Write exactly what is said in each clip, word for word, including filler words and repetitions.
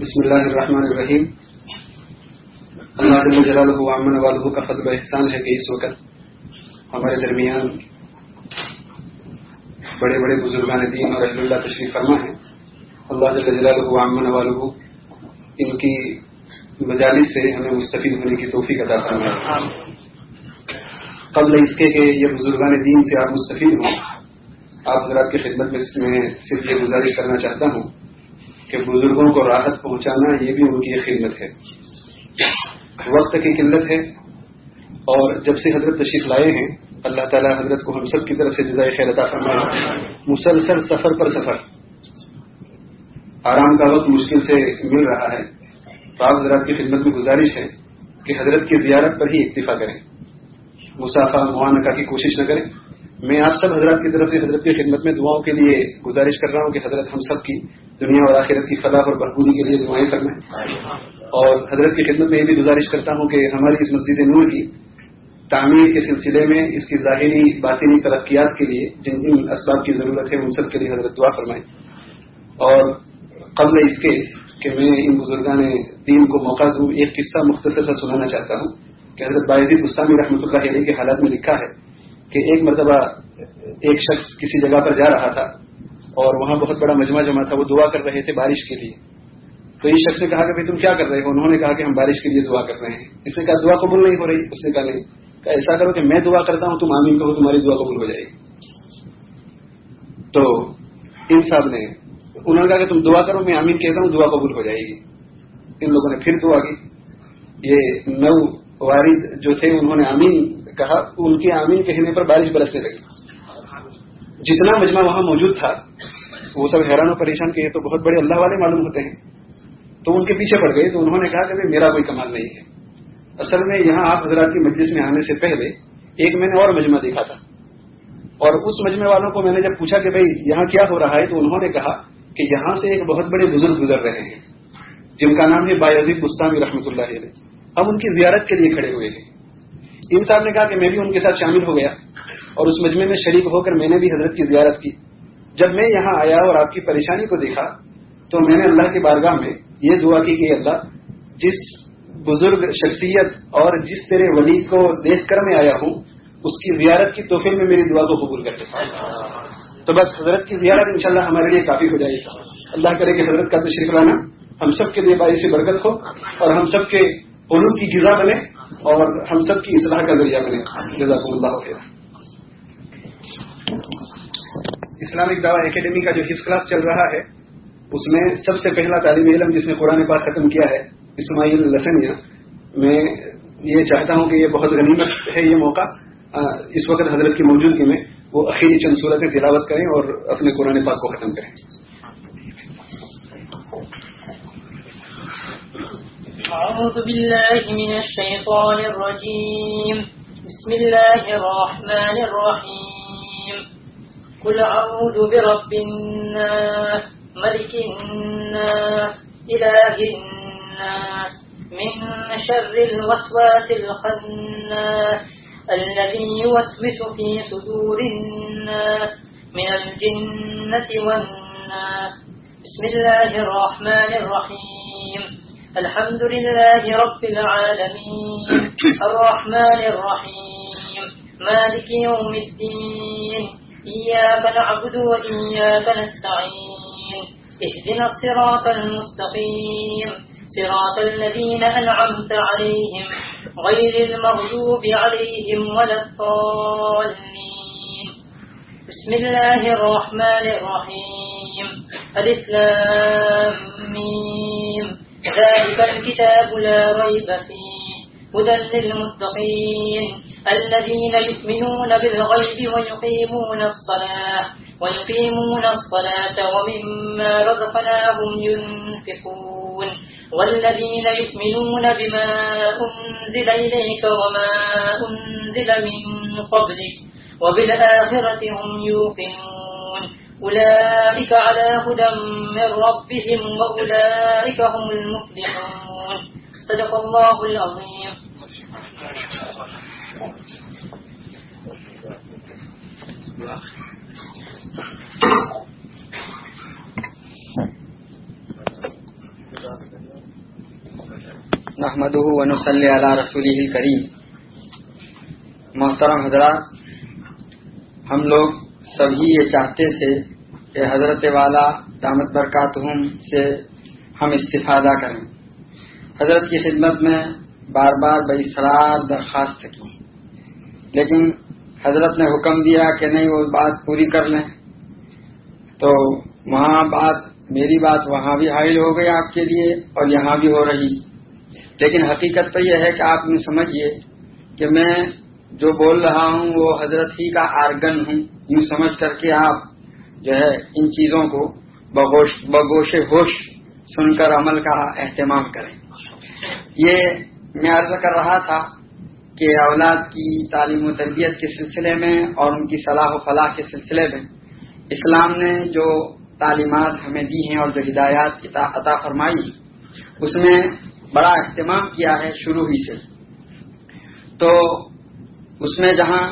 بسم اللہ الرحمن الرحیم. اللہ جل جلالہ و عم نوالہ کا فضل و احسان ہے کہ اس وقت ہمارے درمیان بڑے بڑے بزرگان دین اور اہل اللہ تشریف فرما ہیں. اللہ جل جلالہ و عم نوالہ ان کی مجالس سے ہمیں مستفید ہونے کی توفیق عطا فرمائے. قبل اس کے کہ یہ بزرگان دین سے آپ مستفید ہوں، آپ حضرات کی خدمت میں میں صرف یہ گزارش کرنا چاہتا ہوں کہ بزرگوں کو راحت پہنچانا یہ بھی ان کی ایک خدمت ہے. وقت کی قلت ہے اور جب سے حضرت تشریف لائے ہیں اللہ تعالی حضرت کو ہم سب کی طرف سے جزائے خیر عطا فرمائے. مسلسل سفر پر سفر، آرام کا وقت مشکل سے مل رہا ہے، تو آپ حضرات کی خدمت میں گزارش ہے کہ حضرت کی زیارت پر ہی اکتفا کریں، مسافہ معانقہ کی کوشش نہ کریں. میں آپ سب حضرات کی طرف سے حضرت کی خدمت میں دعاؤں کے لیے گزارش کر رہا ہوں کہ حضرت ہم سب کی دنیا اور آخرت کی فلاح اور بہبودی کے لیے دعائیں فرمائیں. اور حضرت کی خدمت میں یہ بھی گزارش کرتا ہوں کہ ہماری اس مسجد نور کی تعمیر کے سلسلے میں اس کی ظاہری باطنی ترقیات کے لیے جن جن اسباب کی ضرورت ہے ان سب کے لیے حضرت دعا فرمائیں. اور قبل اس کے کہ میں ان بزرگان دین کو موقع دوں، ایک قصہ مختصر سا سنانا چاہتا ہوں کہ حضرت باعزید بستانی رحمۃ اللہ علیہ کے حالات میں لکھا ہے کہ ایک مرتبہ ایک شخص کسی جگہ پر جا رہا تھا اور وہاں بہت بڑا مجمع جمع تھا، وہ دعا کر رہے تھے بارش کے لیے. تو اس شخص نے کہا کہ تم کیا کر رہے ہو؟ انہوں نے کہا کہ ہم بارش کے لیے دعا کر رہے ہیں. اس نے کہا دعا قبول نہیں ہو رہی. اس نے کہا نہیں. کہا ایسا کرو کہ میں دعا کرتا ہوں تم آمین کہو، تمہاری دعا قبول ہو جائے گی. تو ان صاحب نے انہوں نے کہا کہ تم دعا کرو، میں آمین کہتا ہوں، دعا قبول ہو جائے گی. ان لوگوں نے پھر دعا کی. یہ نو وارد جو تھے انہوں نے آمین کہا، ان کے آمین کہنے پر بارش برسنے لگی. جتنا مجمع وہاں موجود تھا وہ سب حیران و پریشان کہ یہ تو بہت بڑے اللہ والے معلوم ہوتے ہیں. تو ان کے پیچھے پڑ گئے. تو انہوں نے کہا کہ میرا کوئی کمال نہیں ہے. اصل میں یہاں آپ حضرات کی مجلس میں آنے سے پہلے ایک میں نے اور مجمع دیکھا تھا، اور اس مجمع والوں کو میں نے جب پوچھا کہ بھائی یہاں کیا ہو رہا ہے، تو انہوں نے کہا کہ یہاں سے ایک بہت بڑے بزرگ گزر رہے ہیں جن کا نام ہے باعزید بستانی رحمۃ اللہ علیہ. ہم ان کی زیارت کے لیے کھڑے ہوئے ہیں. ان صاحب نے کہا کہ میں بھی ان کے ساتھ شامل ہو گیا اور اس مجمع میں شریک ہو کر میں نے بھی حضرت کی زیارت کی. جب میں یہاں آیا اور آپ کی پریشانی کو دیکھا تو میں نے اللہ کی بارگاہ میں یہ دعا کی کہ اللہ جس بزرگ شخصیت اور جس تیرے ولی کو دیکھ کر میں آیا ہوں اس کی زیارت کی توفیق میں میری دعا کو قبول کر دے. تو بس حضرت کی زیارت انشاءاللہ ہمارے لیے کافی ہو جائے گی. اللہ کرے کہ حضرت کا تشریف لانا ہم سب کے لیے باعث برکت ہو اور ہم سب کے علوم کی غذا بنے اور ہم سب کی اصلاح کا ذریعہ بنے. جزاکم اللہ خیر. اسلامک دعویٰ اکیڈمی کا جو حفظ کلاس چل رہا ہے اس میں سب سے پہلا طالب علم جس نے قرآن پاک ختم کیا ہے اسماعیل لسنیا. میں یہ چاہتا ہوں کہ یہ بہت غنیمت ہے یہ موقع اس وقت حضرت کی موجودگی میں وہ اخیری چند صورتیں تلاوت کریں اور اپنے قرآن پاک کو ختم کریں. اعوذ باللہ من الشیطان الرجیم بسم اللہ الرحمن الرحیم قل اعوذ برب الناس ملک الناس الہ الناس من شر الوسواس الخناس الذي يوسوس في صدور الناس من الجنة والناس. بسم الله الرحمن الرحيم الحمد لله رب العالمين الرحمن الرحيم مالك يوم الدين إياك نعبد وإياك نستعين اهدنا الصراط المستقيم صراط الذين أنعمت عليهم غير المغضوب عليهم ولا الضالين. بسم الله الرحمن الرحيم ألف لام ميم ذلك الكتاب لا ريب فيه هدى للمتقين الذين يؤمنون بالغيب ويقيمون الصلاة ويقيمون الصلاة ومما رزقناهم ينفقون والذين يؤمنون بما أنزل إليك وما أنزل من قبلك وبالآخرة هم يوقنون أولئك على هدى من ربهم وأولئك هم المفلحون. صدق الله العظيم. اللہ نحمدہ و نصلی علی رسولہ الکریم. محترم حضرات، ہم لوگ سبھی یہ چاہتے تھے کہ حضرت والا دامت برکاتہم سے ہم استفادہ کریں. حضرت کی خدمت میں بار بار باصرار درخواست کی، لیکن حضرت نے حکم دیا کہ نہیں وہ بات پوری کر لیں. تو وہاں بات میری بات وہاں بھی حائل ہو گئی آپ کے لیے اور یہاں بھی ہو رہی. لیکن حقیقت تو یہ ہے کہ آپ یوں سمجھیے کہ میں جو بول رہا ہوں وہ حضرت ہی کا آرگن ہوں. یوں سمجھ کر کے آپ جو ہے ان چیزوں کو بگوش بگوش ہوش سن کر عمل کا اہتمام کریں. یہ میں عرض کر رہا تھا کہ اولاد کی تعلیم و تربیت کے سلسلے میں اور ان کی صلاح و فلاح کے سلسلے میں اسلام نے جو تعلیمات ہمیں دی ہیں اور جو ہدایات عطا فرمائی اس میں بڑا اہتمام کیا ہے شروع ہی سے. تو اس میں جہاں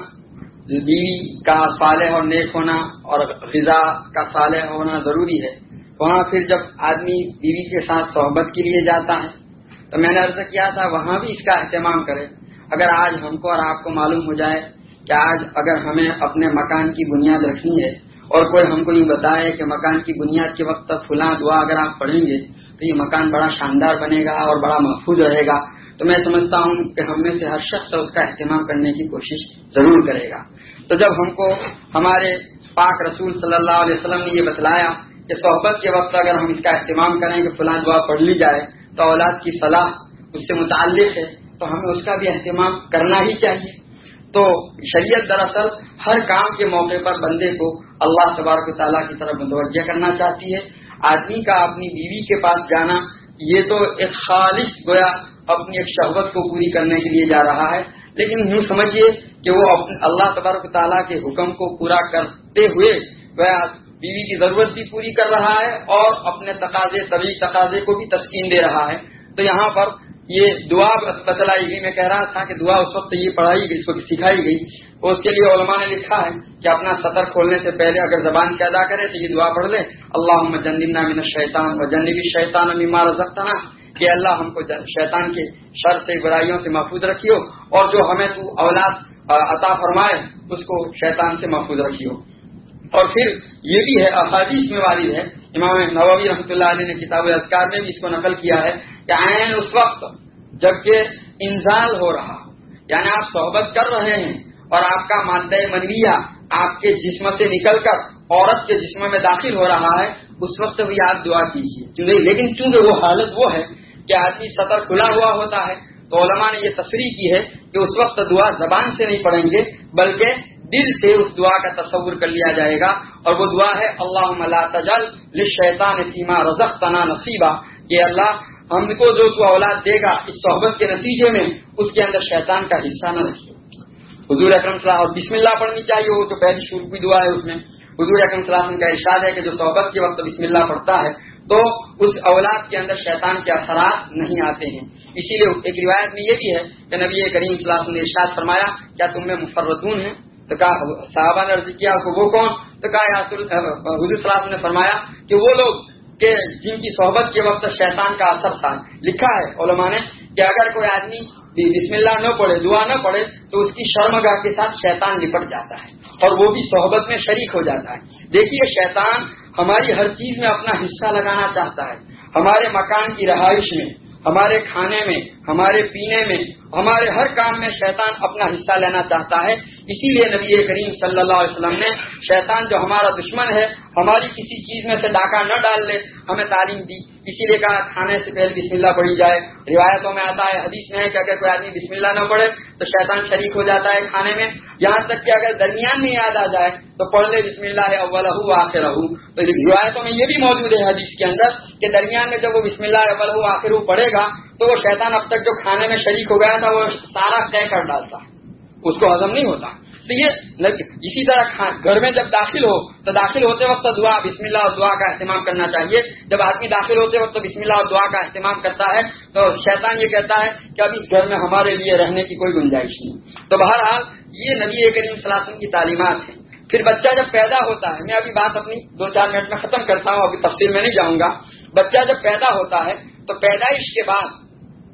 بیوی کا صالح اور نیک ہونا اور غذا کا صالح ہونا ضروری ہے، وہاں پھر جب آدمی بیوی کے ساتھ صحبت کے لیے جاتا ہے تو میں نے عرض کیا تھا وہاں بھی اس کا اہتمام کرے. اگر آج ہم کو اور آپ کو معلوم ہو جائے کہ آج اگر ہمیں اپنے مکان کی بنیاد رکھنی ہے اور کوئی ہم کو یہ بتائے کہ مکان کی بنیاد کے وقت تک فلاں دعا اگر آپ پڑھیں گے تو یہ مکان بڑا شاندار بنے گا اور بڑا محفوظ رہے گا، تو میں سمجھتا ہوں کہ ہم میں سے ہر شخص اس کا اہتمام کرنے کی کوشش ضرور کرے گا. تو جب ہم کو ہمارے پاک رسول صلی اللہ علیہ وسلم نے یہ بتلایا کہ صحبت کے وقت اگر ہم اس کا اہتمام کریں کہ فلاں دعا پڑھ لی جائے تو اولاد کی صلاح اس سے متعلق ہے، تو ہمیں اس کا بھی اہتمام کرنا ہی چاہیے. تو شریعت دراصل ہر کام کے موقع پر بندے کو اللہ تبارک و تعالیٰ کی طرف متوجہ کرنا چاہتی ہے. آدمی کا اپنی بیوی کے پاس جانا یہ تو ایک خالص گویا اپنی ایک شہوت کو پوری کرنے کے لیے جا رہا ہے، لیکن یوں سمجھیے کہ وہ اللہ تبارک و تعالیٰ کے حکم کو پورا کرتے ہوئے گویا بیوی کی ضرورت بھی پوری کر رہا ہے اور اپنے تقاضے طبی تقاضے کو بھی تسکین دے رہا ہے. تو یہاں پر یہ دعا بتلائی گئی. میں کہہ رہا تھا کہ دعا اس وقت یہ پڑھائی گئی، اس کو سکھائی گئی. اس کے لیے علماء نے لکھا ہے کہ اپنا سطر کھولنے سے پہلے اگر زبان سے ادا کرے تو یہ دعا پڑھ لے، اللہم جنبنا من الشیطان وجنب الشیطان مما رزقتنا، کہ اللہ ہم کو شیطان کے شر سے برائیوں سے محفوظ رکھیو اور جو ہمیں تو اولاد عطا فرمائے اس کو شیطان سے محفوظ رکھیو. اور پھر یہ بھی ہے احادیث میں وارد ہے، امام نووی رحمۃ اللہ علیہ نے کتاب الاذکار میں بھی اس کو نقل کیا ہے کہ عین اس وقت جبکہ انزال ہو رہا ہو، یعنی آپ صحبت کر رہے ہیں اور آپ کا مادہ منویہ آپ کے جسم سے نکل کر عورت کے جسم میں داخل ہو رہا ہے، اس وقت بھی آپ دعا کیجیے. لیکن چونکہ وہ حالت وہ ہے کہ آدمی سطر کھلا ہوا ہوتا ہے تو علماء نے یہ تصریح کی ہے کہ اس وقت دعا زبان سے نہیں پڑھیں گے بلکہ دل سے اس دعا کا تصور کر لیا جائے گا. اور وہ دعا ہے اللہم لا تجعل للشیطان فیما رزقتنا نصیبا، کہ اللہ ہم کو جو تو اولاد دے گا اس صحبت کے نتیجے میں اس کے اندر شیطان کا حصہ نہ رکھیے. حضور اکرم صلی اللہ علیہ وسلم بسم اللہ پڑھنی چاہیے، وہ تو پہلی شروع کی دعا ہے. اس میں حضور اکرم صلی اللہ علیہ وسلم کا ارشاد ہے کہ جو صحبت کے وقت بسم اللہ پڑھتا ہے تو اس اولاد کے اندر شیطان کے اثرات نہیں آتے ہیں. اسی لیے ایک روایت میں یہ بھی ہے کہ نبی کریم صلی اللہ علیہ وسلم نے ارشاد فرمایا کیا تم میں مفرطون ہیں؟ تو کہا صحابہ نے عرض کیا وہ کون؟ تو کہا حضور صلی اللہ علیہ وسلم نے فرمایا کہ وہ لوگ کہ جن کی صحبت کے وقت شیطان کا اثر تھا. لکھا ہے علماء نے کہ اگر کوئی آدمی بسم اللہ نہ پڑھے دعا نہ پڑھے تو اس کی شرمگاہ کے ساتھ شیطان لپٹ جاتا ہے اور وہ بھی صحبت میں شریک ہو جاتا ہے. دیکھیے شیطان ہماری ہر چیز میں اپنا حصہ لگانا چاہتا ہے، ہمارے مکان کی رہائش میں، ہمارے کھانے میں، ہمارے پینے میں، ہمارے ہر کام میں شیطان اپنا حصہ لینا چاہتا ہے. اسی لیے نبی کریم صلی اللہ علیہ وسلم نے شیطان جو ہمارا دشمن ہے ہماری کسی چیز میں سے ڈاکہ نہ ڈال لے ہمیں تعلیم دی. اسی لیے کہا کھانے سے پہلے بسم اللہ پڑھی جائے. روایتوں میں آتا ہے، حدیث میں ہے کہ اگر کوئی آدمی بسم اللہ نہ پڑھے تو شیطان شریک ہو جاتا ہے کھانے میں. یہاں تک کہ اگر درمیان میں یاد آ جائے تو پڑھ لے بسم اللہ اولہ وآخرہ. تو روایتوں میں یہ بھی موجود ہے حدیث کے اندر کہ درمیان میں جب وہ بسم اللہ اولہ وآخرہ پڑھے گا تو وہ شیطان اب تک جو کھانے میں شریک ہو گیا تھا وہ سارا طے کر ڈالتا ہے، اس کو ہضم نہیں ہوتا. تو یہ اسی طرح گھر میں جب داخل ہو تو داخل ہوتے وقت دعا بسم اللہ اور دعا کا اہتمام کرنا چاہیے. جب آدمی داخل ہوتے وقت بسم اللہ اور دعا کا اہتمام کرتا ہے تو شیطان یہ کہتا ہے کہ اب اس گھر میں ہمارے لیے رہنے کی کوئی گنجائش نہیں. تو بہرحال یہ نبی کریم صلی اللہ علیہ وسلم کی تعلیمات ہیں. پھر بچہ جب پیدا ہوتا ہے، میں ابھی بات اپنی دو چار منٹ میں ختم کرتا ہوں، ابھی تفصیل میں نہیں جاؤں گا. بچہ جب پیدا ہوتا ہے تو پیدائش کے بعد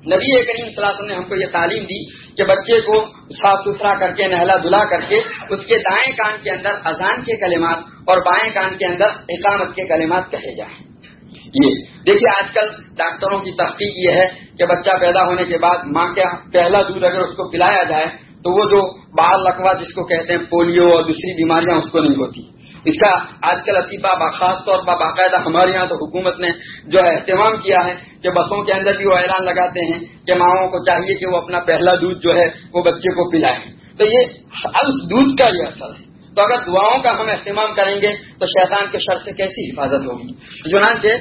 نبی کریم صلی اللہ علیہ وسلم نے ہم کو یہ تعلیم دی کہ بچے کو صاف ستھرا کر کے نہلا دھلا کر کے اس کے دائیں کان کے اندر اذان کے کلمات اور بائیں کان کے اندر اقامت کے کلمات کہے جائیں. یہ دیکھیے آج کل ڈاکٹروں کی تحقیق یہ ہے کہ بچہ پیدا ہونے کے بعد ماں کا پہلا دودھ اگر اس کو پلایا جائے تو وہ جو بال لکوا جس کو کہتے ہیں پولیو اور دوسری بیماریاں اس کو نہیں ہوتی. اس کا آج کل اطباء خاص طور پر باقاعدہ ہمارے یہاں تو حکومت نے جو ہے اہتمام کیا ہے کہ بسوں کے اندر بھی وہ اعلان لگاتے ہیں کہ ماؤں کو چاہیے کہ وہ اپنا پہلا دودھ جو ہے وہ بچے کو پلائیں. تو یہ اس دودھ کا یہ اثر ہے. تو اگر دعاؤں کا ہم اہتمام کریں گے تو شیطان کے شر سے کیسی حفاظت ہوگی. چنانچہ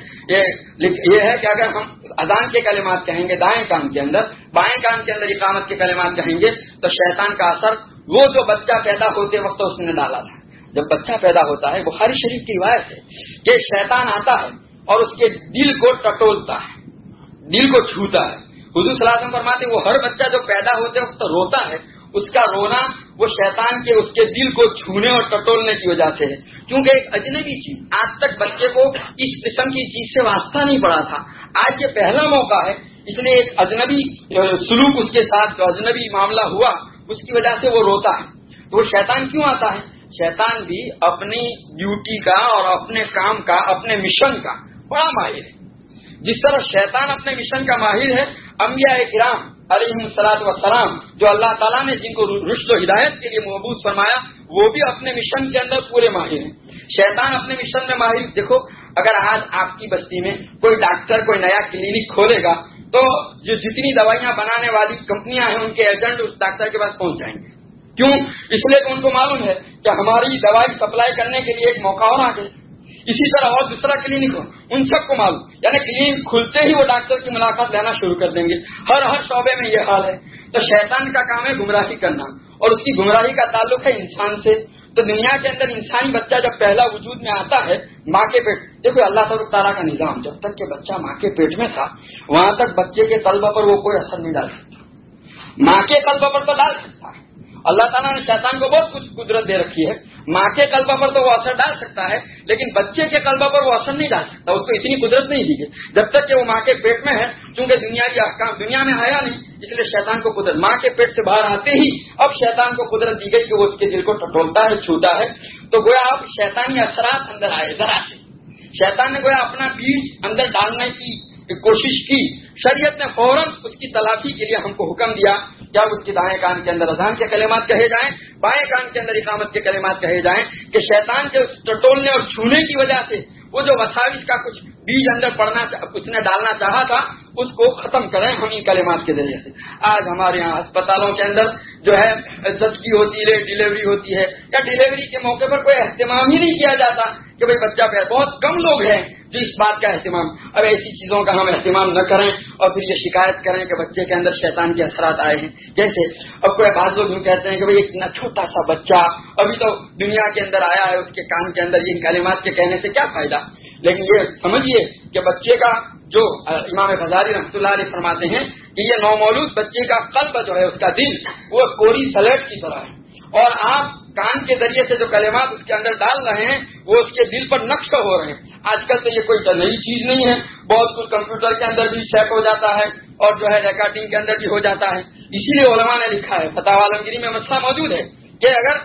یہ ہے کہ اگر ہم اذان کے کلمات کہیں گے دائیں کان کے اندر, بائیں کان کے اندر اقامت کے کلمات کہیں گے تو شیطان کا اثر وہ جو بچہ پیدا ہوتے وقت اس نے ڈالا تھا. جب بچہ پیدا ہوتا ہے, بخاری شریف کی روایت ہے کہ شیطان آتا ہے اور اس کے دل کو ٹٹولتا ہے, دل کو چھوتا ہے. حضور صلی اللہ علیہ وسلم فرماتے ہیں وہ ہر بچہ جو پیدا ہوتے وقت روتا ہے, اس کا رونا وہ شیطان کے اس کے دل کو چھونے اور ٹٹولنے کی وجہ سے ہے, کیونکہ ایک اجنبی چیز, آج تک بچے کو اس قسم کی چیز سے واسطہ نہیں پڑا تھا. آج یہ پہلا موقع ہے, اس لیے ایک اجنبی سلوک اس کے ساتھ جو اجنبی معاملہ ہوا اس کی وجہ سے وہ روتا ہے. تو وہ شیطان کیوں آتا ہے؟ شیطان بھی اپنی ڈیوٹی کا اور اپنے کام کا, اپنے مشن کا بڑا ماہر ہے. جس طرح شیطان اپنے مشن کا ماہر ہے, انبیاء کرام علیہ الصلوۃ والسلام جو اللہ تعالیٰ نے جن کو رشد و ہدایت کے لیے مبعوث فرمایا وہ بھی اپنے مشن کے اندر پورے ماہر ہیں. شیطان اپنے مشن میں ماہر. دیکھو اگر آج آپ کی بستی میں کوئی ڈاکٹر کوئی نیا کلینک کھولے گا تو جو جتنی دوائیاں بنانے والی کمپنیاں ہیں ان کے ایجنٹ اس ڈاکٹر کے پاس پہنچ جائیں گے. کیوں؟ اس لیے کہ ان کو معلوم ہے کہ ہماری دوائی سپلائی کرنے کے لیے ایک موقع اور آ گیا. اسی طرح اور دوسرا کلینک ہو, ان سب کو معلوم, یعنی کلینک کھلتے ہی وہ ڈاکٹر کی ملاقات لینا شروع کر دیں گے. ہر ہر شعبے میں یہ حال ہے. تو شیطان کا کام ہے گمراہی کرنا, اور اس کی گمراہی کا تعلق ہے انسان سے. تو دنیا کے اندر انسانی بچہ جب پہلا وجود میں آتا ہے ماں کے پیٹ, دیکھو اللہ تعالیٰ کا نظام, جب تک کہ بچہ ماں کے پیٹ میں تھا وہاں تک بچے کے قلب پر وہ کوئی اثر نہیں ڈال سکتا. ماں کے قلب پر تو ڈال سکتا ہے. اللہ تعالیٰ نے شیطان کو بہت کچھ قدرت دے رکھی ہے. ماں کے قلب پر تو وہ اثر ڈال سکتا ہے, لیکن بچے کے قلب پر وہ اثر نہیں ڈال سکتا. اس کو اتنی قدرت نہیں دی گئی جب تک کہ وہ ماں کے پیٹ میں ہے. چونکہ دنیا کی احکام دنیا میں آیا نہیں, اس لیے شیطان کو قدرت ماں کے پیٹ سے باہر آتے ہی اب شیطان کو قدرت دی گئی کہ وہ اس کے دل کو ٹٹولتا ہے, چھوتا ہے. تو گویا اب شیطانی اثرات اندر آئے ذرا سے. شیطان نے گویا اپنا بیج اندر ڈالنے کی کوشش کی. شریعت نے فوراً اس کی تلافی کے لیے ہم کو حکم دیا کہ اب اس کے دائیں کان کے اندر اذان کے کلمات کہے جائیں, بائیں کان کے اندر اقامت کے کلمات کہے جائیں, کہ شیطان کے ٹٹولنے اور چھونے کی وجہ سے وہ جو وساوس کا کچھ بیج اندر پڑنا اس نے ڈالنا چاہا تھا اس کو ختم کریں ہم ان کلمات کے ذریعے سے. آج ہمارے یہاں اسپتالوں کے اندر جو ہے زچگی ہوتی ہے, ڈیلیوری ہوتی ہے, یا ڈیلیوری کے موقع پر کوئی اہتمام ہی نہیں کیا جاتا کہ بھائی بچہ پہ. بہت کم لوگ ہیں جو اس بات کا اہتمام, اب ایسی چیزوں کا ہم اہتمام نہ کریں اور پھر یہ شکایت کریں کہ بچے کے اندر شیطان کے اثرات آئے ہیں. جیسے اب کوئی بعض لوگ یوں کہتے ہیں کہ بھائی اتنا چھوٹا سا بچہ ابھی تو دنیا کے اندر آیا ہے, اس کے کان کے اندر ان کلمات کے کہنے سے کیا فائدہ. لیکن یہ سمجھیے کہ بچے کا جو امام غزالی رحمۃ اللہ علیہ فرماتے ہیں کہ یہ نومولود بچے کا قلب جو ہے, اس کا دل, وہ کوری سلیٹ کی طرح ہے, اور آپ کان کے ذریعے سے جو کلمات اس کے اندر ڈال رہے ہیں وہ اس کے دل پر نقش ہو رہے ہیں. آج کل تو یہ کوئی نئی چیز نہیں ہے, بہت کچھ کمپیوٹر کے اندر بھی چیک ہو جاتا ہے اور جو ہے ریکارڈنگ کے اندر بھی ہو جاتا ہے. اسی لیے علماء نے لکھا ہے, فتاوی عالمگیری میں مسئلہ موجود ہے کہ اگر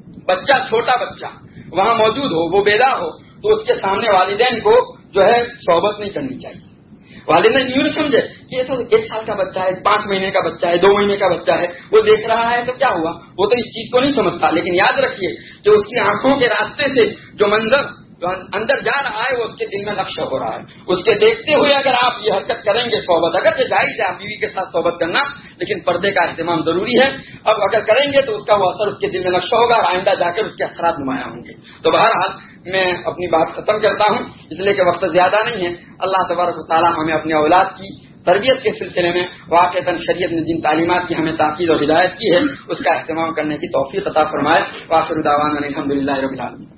بچہ چھوٹا بچہ وہاں موجود ہو, وہ بیدار ہو, تو اس کے سامنے والدین کو جو ہے صحبت نہیں کرنی چاہیے. والدین یوں نہیں سمجھے کہ یہ تو ایک سال کا بچہ ہے, پانچ مہینے کا بچہ ہے, دو مہینے کا بچہ ہے, وہ دیکھ رہا ہے تو کیا ہوا, وہ تو اس چیز کو نہیں سمجھتا. لیکن یاد رکھیے کہ اس کی آنکھوں کے راستے سے جو منظر اندر جا رہا ہے وہ اس کے دل میں نقش ہو رہا ہے. اس کے دیکھتے ہوئے اگر آپ یہ حرکت کریں گے, صحبت اگر یہ جائز ہے آپ بیوی کے ساتھ صحبت کرنا, لیکن پردے کا اہتمام ضروری ہے. اب اگر کریں گے تو اس کا وہ اثر اس کے دل میں نقش ہوگا اور آئندہ جا کر اس کے اثرات نمایاں ہوں گے. تو بہرحال میں اپنی بات ختم کرتا ہوں اس لیے کہ وقت زیادہ نہیں ہے. اللہ تبارک و تعالیٰ ہمیں اپنے اولاد کی تربیت کے سلسلے میں واقعتاً شریعت نے جن تعلیمات کی ہمیں تاکید اور ہدایت کی ہے اس کا اہتمام کرنے کی توفیق عطا فرمائے. وآخر دعوانا الحمد للہ رب العالمین.